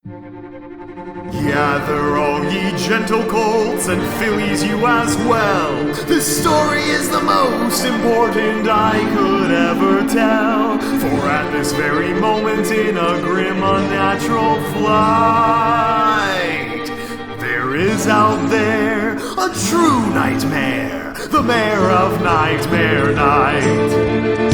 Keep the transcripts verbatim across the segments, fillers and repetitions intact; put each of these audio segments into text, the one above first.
Gather all ye gentle colts and fillies you as well. This story is the most important I could ever tell. For at this very moment in a grim unnatural flight, there is out there a true nightmare, the Mare of Nightmare Night.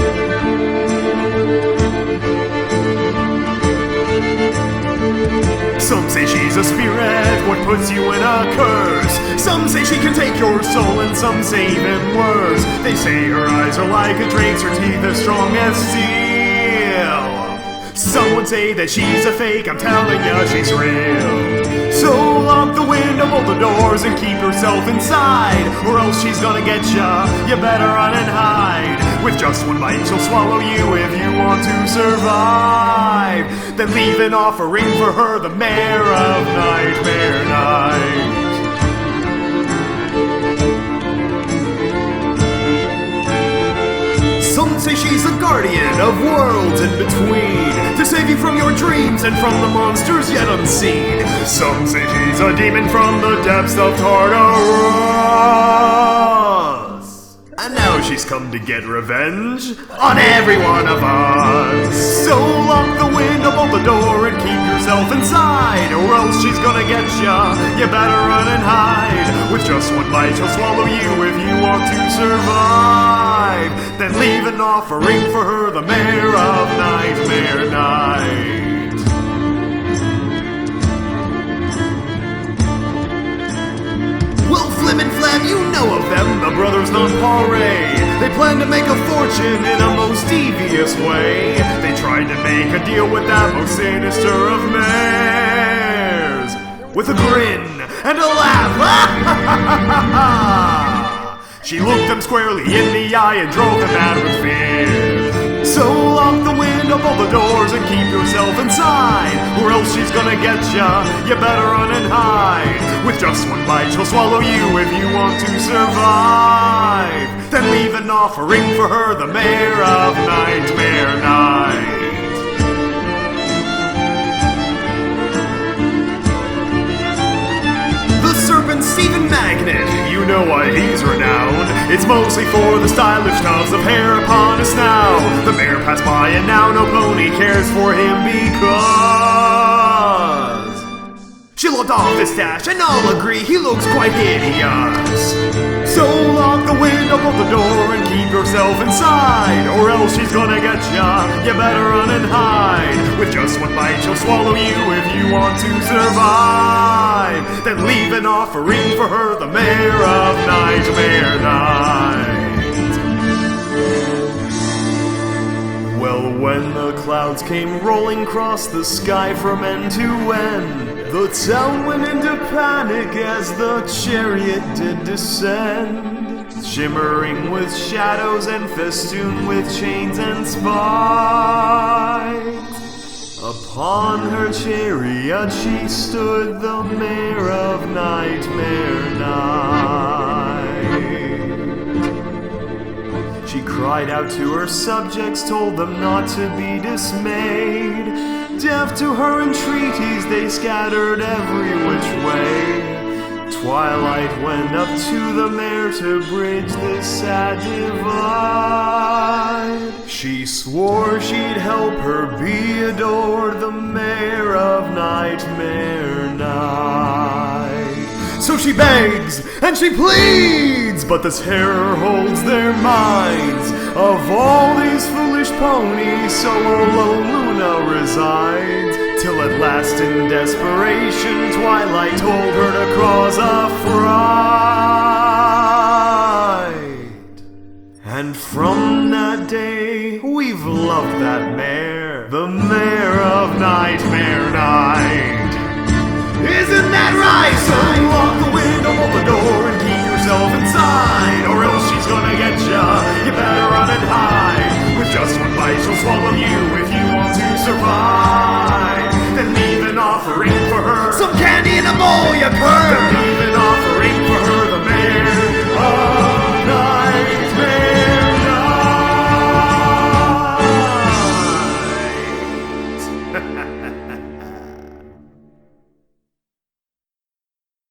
Some say she's a spirit, what puts you in a curse. Some say she can take your soul, and some say even worse. They say her eyes are like a drake's, her teeth as strong as steel. Some would say that she's a fake, I'm telling ya, she's real. So lock the window, bolt the doors, and keep yourself inside, or else she's gonna get ya, you better run and hide. With just one bite she'll swallow you if you want to survive. Then leave an offering for her, the Mare of Nightmare Night. Some say she's a guardian of worlds in between, to save you from your dreams and from the monsters yet unseen. Some say she's a demon from the depths of Tartarus, and now she's come to get revenge on every one of us. So lock the window, bolt the door, and keep yourself inside, or else she's gonna get ya, you better run and hide. With just one bite she'll swallow you if you want to survive. Then leave an offering for her, the Mare of Nightmare Night. Well, Flim and Flam, you know of them, the brothers Nonpareil. They plan to make a fortune in a most devious way. They tried to make a deal with that most sinister of mares, with a grin and a laugh. She looked them squarely in the eye and drove them mad with fear. So lock the window, bolt the doors, and keep yourself inside, or else she's gonna get ya, you better run and hide. With just one bite she'll swallow you if you want to survive. Then leave an offering for her, the Mare of Nightmare Night. Serpent Stephen Magnet, you know why he's renowned. It's mostly for the stylish tufts of hair upon his snout. The mare passed by and now no pony cares for him because she looked off his stash and all agree he looks quite hideous. So lock the window, bolt the door, and keep yourself inside, or else she's gonna get ya, you better run and hide. With just one bite she'll swallow you if you want to survive. Then leave an offering for her, the Mare of Nightmare Night. Well, when the clouds came rolling across the sky from end to end, the town went into panic as the chariot did descend, shimmering with shadows and festooned with chains and spikes. Upon her chariot she stood, the Mare of Nightmare Night. She cried out to her subjects, told them not to be dismayed. Deaf to her entreaties, they scattered every which way. Twilight went up to the mare to bridge this sad divide. She swore she'd help her be adored, the Mare of Nightmare Night. So she begs and she pleads, but the terror holds their minds. Of all these foolish ponies, so alone Luna resides, till at last in desperation Twilight told her to cause a fright. And from that day we've loved that mare, the Mare of Nightmare Night. Isn't that right? So lock the window, bolt the door, and keep yourself inside, or else she's gonna get ya, you better run and hide. With just one bite she'll swallow you if you want to survive. Then leave an offering for her, some candy in a bowl, you cur. Then leave an offering